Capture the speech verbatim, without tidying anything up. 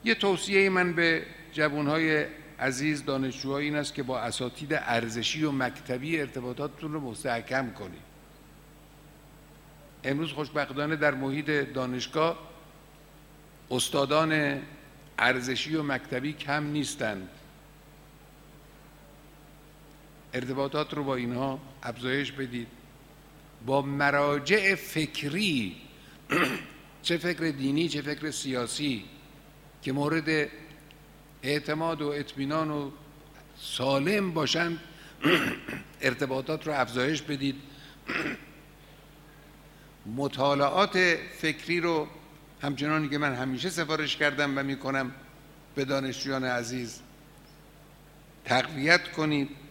یه توصیه من به جوانهای عزیز دانشجوها این است که با اساتید ارزشی و مکتبی ارتباطاتتون رو مستحکم کنید. امروز خوشبختانه در محیط دانشگاه استادان ارزشی و مکتبی کم نیستند. ارتباطات رو با اینها افزایش بدید. با مراجع فکری چه فکر دینی چه فکر سیاسی که مورد اعتماد و اطمینان و سالم باشند ارتباطات رو افزایش بدید. مطالعات فکری رو همچنانی که من همیشه سفارش کردم و میکنم به دانشجویان عزیز تقویت کنید.